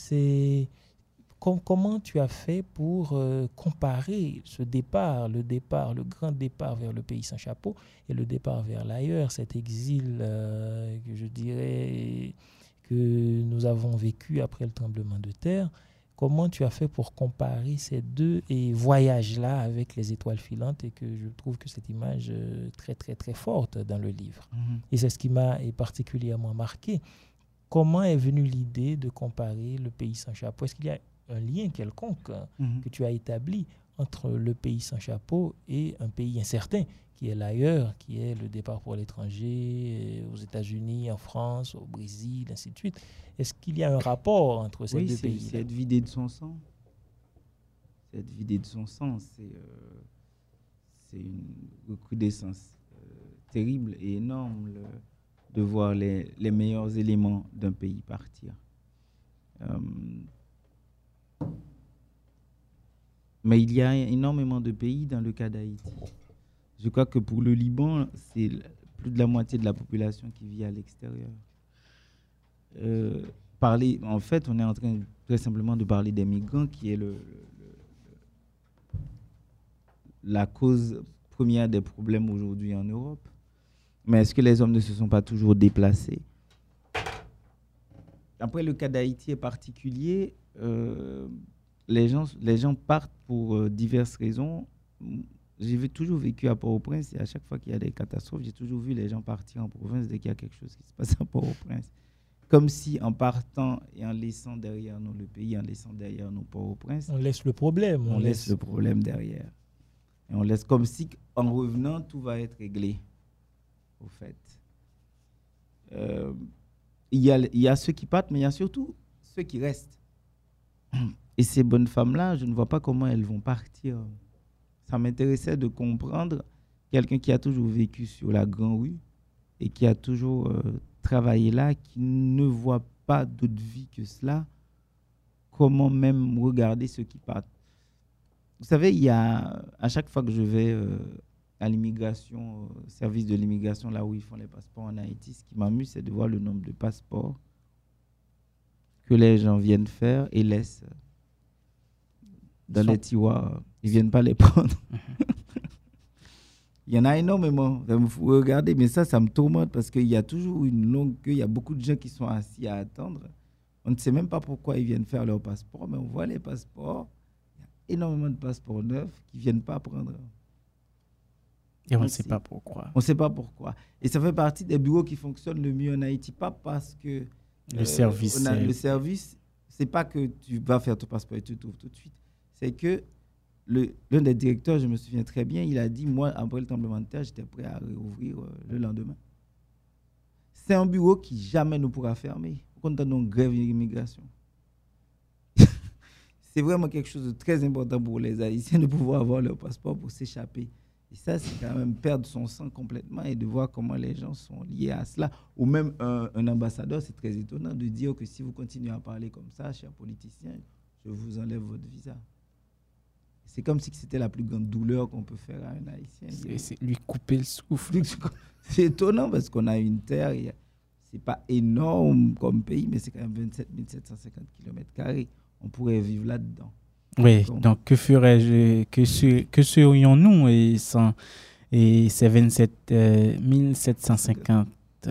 Comment tu as fait pour comparer ce départ, le grand départ vers le pays sans chapeau et le départ vers l'ailleurs, cet exil que je dirais que nous avons vécu après le tremblement de terre? Comment tu as fait pour comparer ces deux voyages-là avec les étoiles filantes, et que je trouve que cette image très, très, très forte dans le livre. Et c'est ce qui m'a particulièrement marqué. Comment est venue l'idée de comparer le pays sans chapeau? Est-ce qu'il y a un lien quelconque que tu as établi entre le pays sans chapeau et un pays incertain, qui est l'ailleurs, qui est le départ pour l'étranger, aux États-Unis, en France, au Brésil, ainsi de suite? Est-ce qu'il y a un rapport entre ces deux pays? C'est être vidé de son sang. C'est être vidé de son sang. C'est une recrudescence terrible et énorme de voir les meilleurs éléments d'un pays partir. Mais il y a énormément de pays dans le cas d'Haïti. Je crois que pour le Liban, c'est plus de la moitié de la population qui vit à l'extérieur. En fait, on est en train très simplement de parler des migrants, qui est la cause première des problèmes aujourd'hui en Europe. Mais est-ce que les hommes ne se sont pas toujours déplacés? Après, le cas d'Haïti est particulier. Les gens partent pour diverses raisons. J'ai toujours vécu à Port-au-Prince, et à chaque fois qu'il y a des catastrophes, j'ai toujours vu les gens partir en province dès qu'il y a quelque chose qui se passe à Port-au-Prince. Comme si, en partant et en laissant derrière nous le pays, en laissant derrière nous Port-au-Prince, on laisse le problème. On laisse le problème derrière. Et on laisse comme si, en revenant, tout va être réglé, au fait. Il y a ceux qui partent, mais il y a surtout ceux qui restent. Et ces bonnes femmes-là, je ne vois pas comment elles vont partir. Ça m'intéressait de comprendre quelqu'un qui a toujours vécu sur la Grande Rue et qui a toujours travaillé là, qui ne voit pas d'autre vie que cela, comment même regarder ceux qui partent. Vous savez, à chaque fois que je vais à l'immigration, au service de l'immigration, là où ils font les passeports en Haïti, ce qui m'amuse, c'est de voir le nombre de passeports que les gens viennent faire et laissent dans les tiroirs. Ils ne viennent pas les prendre. Il y en a énormément. Il faut regarder, mais ça me tourmente parce qu'il y a toujours une longue queue. Il y a beaucoup de gens qui sont assis à attendre. On ne sait même pas pourquoi ils viennent faire leur passeport, mais on voit les passeports. Il y a énormément de passeports neufs qui ne viennent pas prendre. Et on ne sait pas pourquoi. On ne sait pas pourquoi. Et ça fait partie des bureaux qui fonctionnent le mieux en Haïti. Pas parce que le service, ce n'est pas que tu vas faire ton passeport et tu trouves tout de suite. C'est que l'un des directeurs, je me souviens très bien, il a dit, moi, après le tremblement de terre, j'étais prêt à réouvrir le lendemain. C'est un bureau qui jamais ne pourra fermer. Quand on a une grève d'immigration. C'est vraiment quelque chose de très important pour les Haïtiens de pouvoir avoir leur passeport pour s'échapper. Et ça, c'est quand même perdre son sang complètement, et de voir comment les gens sont liés à cela. Ou même un ambassadeur, c'est très étonnant de dire que si vous continuez à parler comme ça, chers politiciens, je vous enlève votre visa. C'est comme si c'était la plus grande douleur qu'on peut faire à un Haïtien. C'est lui couper le souffle. C'est étonnant parce qu'on a une terre, c'est pas énorme comme pays, mais c'est quand même 27 750 km². On pourrait vivre là-dedans. Oui, donc que ferais-je, que serions-nous ces 27 750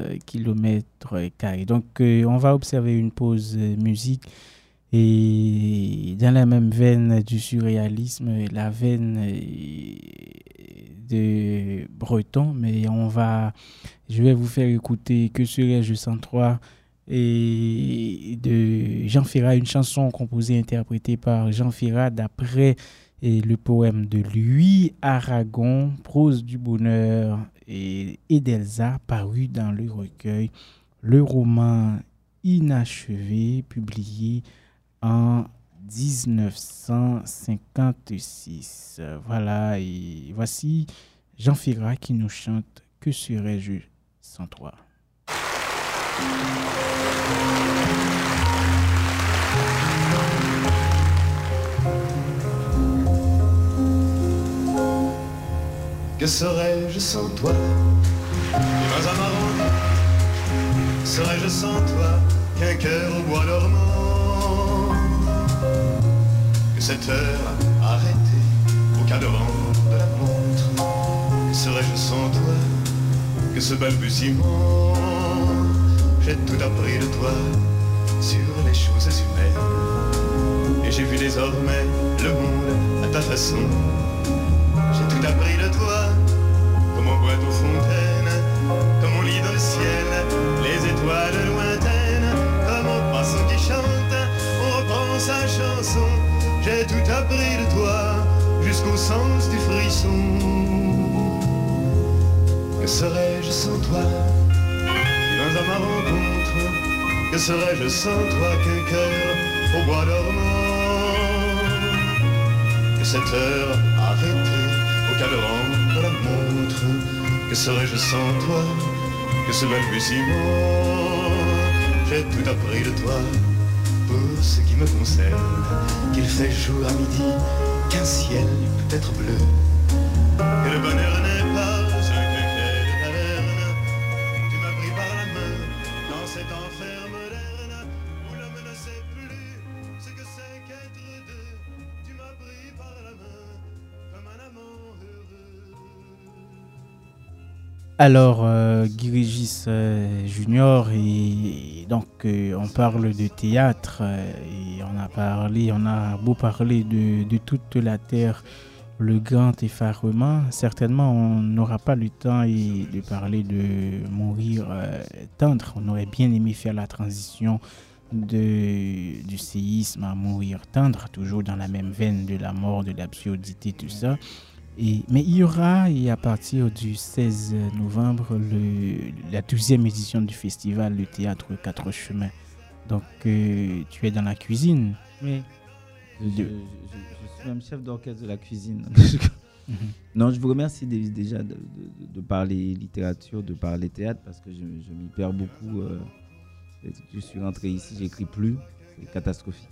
km²? Donc on va observer une pause musique. Et dans la même veine du surréalisme, la veine de Breton, mais je vais vous faire écouter Que serais-je sans toi et de Jean Ferrat, une chanson composée et interprétée par Jean Ferrat d'après le poème de Louis Aragon, Prose du bonheur et d'Elsa, paru dans le recueil Le roman inachevé, publié en 1956. Voilà, et voici Jean Ferrat qui nous chante Que serais-je sans toi? Que serais-je sans toi? Dans un marron, serais-je sans toi qu'un cœur au bois dormant? Que cette heure arrêtée au cadran de la montre, que serais-je sans toi que ce balbutiement? J'ai tout appris de toi sur les choses humaines, et j'ai vu désormais le monde à ta façon. J'ai tout appris de toi, comme on boit aux fontaines, comme on lit dans le ciel les étoiles lointaines, comme un passant qui chante, on reprend sa chanson. J'ai tout appris de toi, jusqu'au sens du frisson. Que serais-je sans toi? Dans ma rencontre, que serais-je sans toi qu'un cœur au bois dormant? Que cette heure arrêtée au cadran de la montre, que serais-je sans toi que ce balbutiement? J'ai tout appris de toi pour ce qui me concerne, qu'il fait jour à midi, qu'un ciel peut être bleu, que le bonheur n'est pas un quinquet de taverne. Tu m'as pris par la main dans cet enfer moderne où l'homme ne sait plus ce que c'est qu'être deux. Tu m'as pris par la main comme un amant heureux. Alors, Guy Régis Junior, et donc on parle de théâtre, et on a beau parler de toute la terre, le grand effarement. Certainement, on n'aura pas le temps de parler de Mourir tendre. On aurait bien aimé faire la transition du séisme à Mourir tendre, toujours dans la même veine de la mort, de l'absurdité, tout ça. Mais il y aura, à partir du 16 novembre, la 12e édition du festival Le Théâtre Quatre Chemins. Donc, tu es dans la cuisine. Oui. Je suis même chef d'orchestre de la cuisine. Non, je vous remercie déjà de parler littérature, de parler théâtre, parce que je m'y perds beaucoup. Je suis rentré ici, j'écris plus. C'est catastrophique.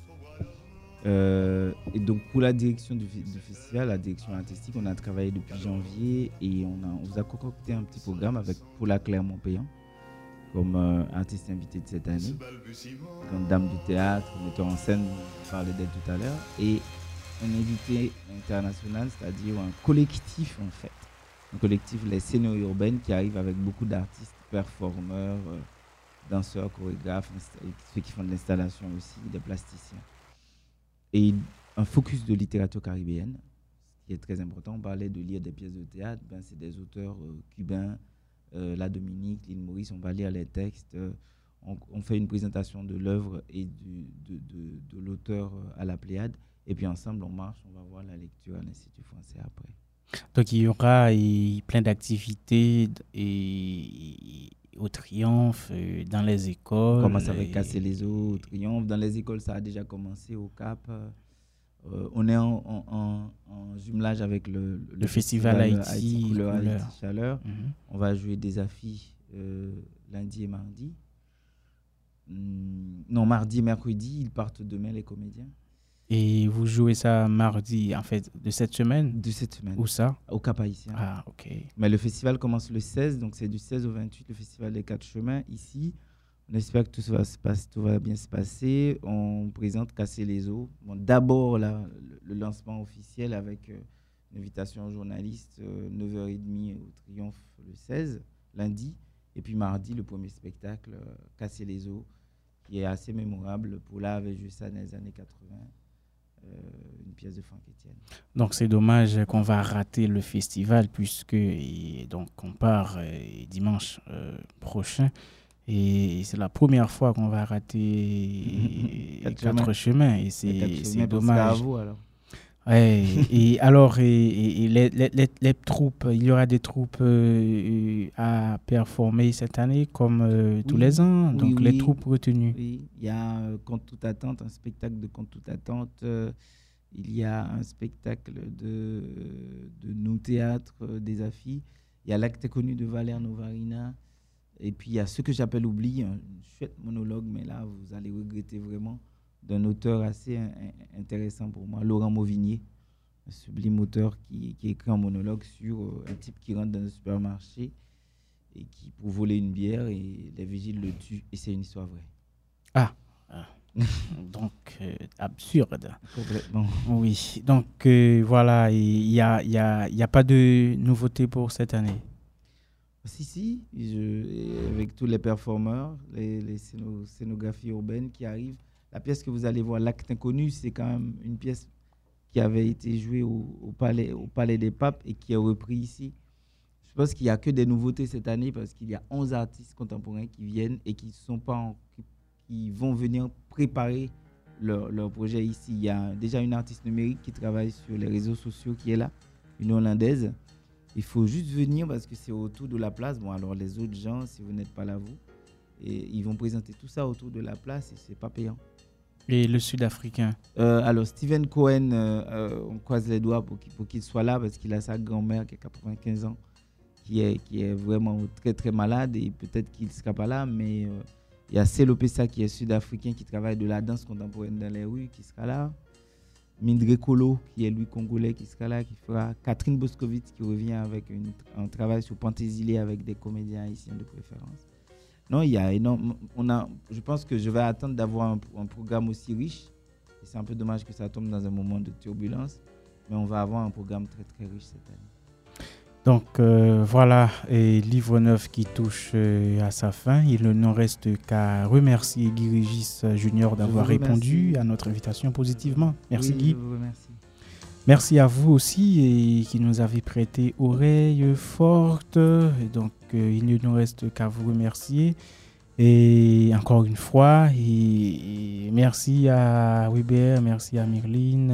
Et donc pour la direction du festival, la direction artistique, on a travaillé depuis janvier et on vous a concocté un petit programme avec Paula Clermont-Payan comme artiste invité de cette année, grande dame du théâtre, metteur en scène, je parlais d'elle tout à l'heure, et un invité international, c'est-à-dire un collectif en fait, un collectif, les Scénos urbaines, qui arrive avec beaucoup d'artistes, performeurs, danseurs, chorégraphes, ceux qui font de l'installation aussi, des plasticiens. Et un focus de littérature caribéenne, ce qui est très important. On parlait de lire des pièces de théâtre, c'est des auteurs cubains, la Dominique, l'île Maurice, on va lire les textes. On fait une présentation de l'œuvre et de l'auteur à la Pléiade. Et puis ensemble, on marche, on va voir la lecture à l'Institut français après. Donc il y aura plein d'activités au Triomphe, dans les écoles. On commence avec Casser les eaux, au Triomphe. Dans les écoles, ça a déjà commencé au Cap. On est en jumelage avec le festival Haïti Couleur Chaleur. On va jouer des affiches lundi et mardi. Non, mardi et mercredi, ils partent demain, les comédiens. Et vous jouez ça mardi, en fait, de cette semaine? De cette semaine. Où ça? Au Cap Haïtien. Ah, ok. Mais le festival commence le 16, donc c'est du 16 au 28, le festival des Quatre Chemins, ici. On espère que tout va bien se passer. On présente Casser les eaux. Bon, d'abord, le lancement officiel avec une invitation aux journalistes, 9h30 au Triomphe le 16, lundi. Et puis mardi, le premier spectacle, Casser les eaux, qui est assez mémorable. Paula avait joué ça dans les années 80. Une pièce de Franck Etienne. Donc c'est dommage qu'on va rater le festival puisque donc on part dimanche prochain et c'est la première fois qu'on va rater Quatre Chemins et c'est dommage. À vous, alors. Ouais, et alors les troupes, il y aura des troupes à performer cette année comme tous les ans, donc les troupes retenues. Oui, il y a Contre toute attente, un spectacle de Contre toute attente, il y a un spectacle de Nous Théâtre, des affiches, il y a L'Acte connu de Valère Novarina, et puis il y a ce que j'appelle Oubli, un chouette monologue, mais là vous allez regretter vraiment, d'un auteur assez intéressant pour moi, Laurent Mauvigné, un sublime auteur qui écrit un monologue sur un type qui rentre dans un supermarché et qui, pour voler une bière, et les vigiles le tuent. Et c'est une histoire vraie. Donc, absurde. Complètement. Oui, donc voilà, il y a pas de nouveauté pour cette année. Si, avec tous les performeurs, les scénographies urbaines qui arrivent. La pièce que vous allez voir, L'Acte Inconnu, c'est quand même une pièce qui avait été jouée au Palais des Papes et qui est reprise ici. Je pense qu'il n'y a que des nouveautés cette année parce qu'il y a 11 artistes contemporains qui viennent et qui vont venir préparer leur projet ici. Il y a déjà une artiste numérique qui travaille sur les réseaux sociaux qui est là, une Hollandaise. Il faut juste venir parce que c'est autour de la place. Bon, alors les autres gens, si vous n'êtes pas là, et ils vont présenter tout ça autour de la place et c'est pas payant. Et le Sud-Africain alors, Steven Cohen, on croise les doigts pour qu'il soit là parce qu'il a sa grand-mère qui a 95 ans, qui est vraiment très, très malade et peut-être qu'il ne sera pas là, mais il y a Celo Pessa qui est sud-africain qui travaille de la danse contemporaine dans les rues qui sera là. Mindre Kolo qui est lui congolais qui sera là, qui fera. Catherine Boscovitz qui revient avec un travail sur Pantésilé avec des comédiens haïtiens de préférence. Non, il y a énorme. Je pense que je vais attendre d'avoir un programme aussi riche. Et c'est un peu dommage que ça tombe dans un moment de turbulence, mais on va avoir un programme très très riche cette année. Donc voilà, et Livre Neuf qui touche à sa fin. Il ne nous reste qu'à remercier Guy Régis Junior d'avoir répondu à notre invitation positivement. Merci Guy. Je vous remercie. Merci à vous aussi et qui nous avez prêté oreille forte. Et donc il ne nous reste qu'à vous remercier. Et encore une fois, et merci à Weber, merci à Myrline.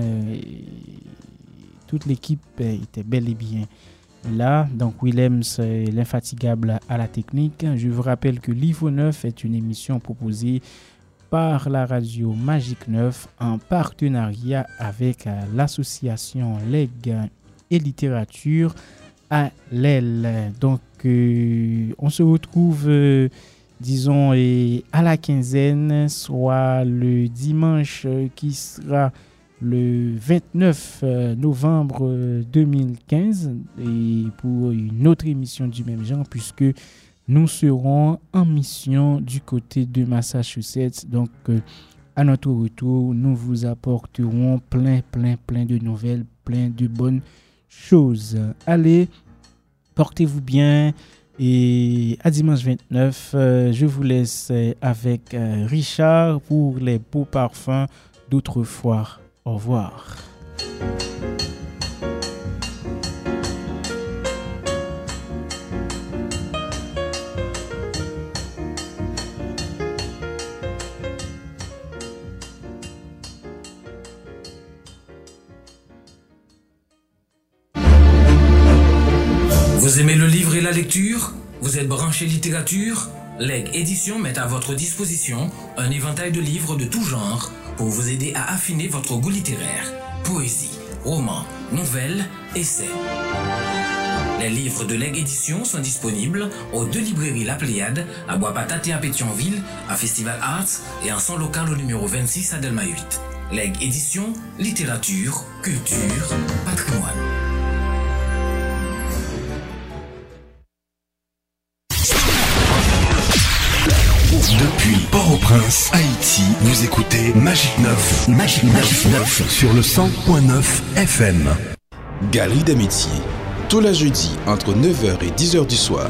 Toute l'équipe était bel et bien là. Donc Willem, c'est l'infatigable à la technique. Je vous rappelle que Livre Neuf est une émission proposée par la radio Magique 9 en partenariat avec l'association Legs et Littérature à l'aile. Donc on se retrouve disons à la quinzaine, soit le dimanche qui sera le 29 novembre 2015 et pour une autre émission du même genre puisque nous serons en mission du côté de Massachusetts. Donc à notre retour, nous vous apporterons plein de nouvelles, plein de bonnes choses. Allez, portez-vous bien et à dimanche 29, je vous laisse avec Richard pour les beaux parfums d'autrefois. Au revoir. Vous aimez le livre et la lecture? Vous êtes branché littérature? Legs Éditions met à votre disposition un éventail de livres de tout genre pour vous aider à affiner votre goût littéraire. Poésie, romans, nouvelles, essais. Les livres de Legs Éditions sont disponibles aux 2 librairies La Pléiade, à Bois-Patate et à Pétionville, à Festival Arts et en son local au numéro 26 à Delma 8. Legs Éditions, littérature, culture, patrimoine. Depuis Port-au-Prince, Haïti, vous écoutez Magique 9. Magique 9 sur le 100.9 FM. Galerie des métiers, tous les jeudis entre 9h et 10h du soir.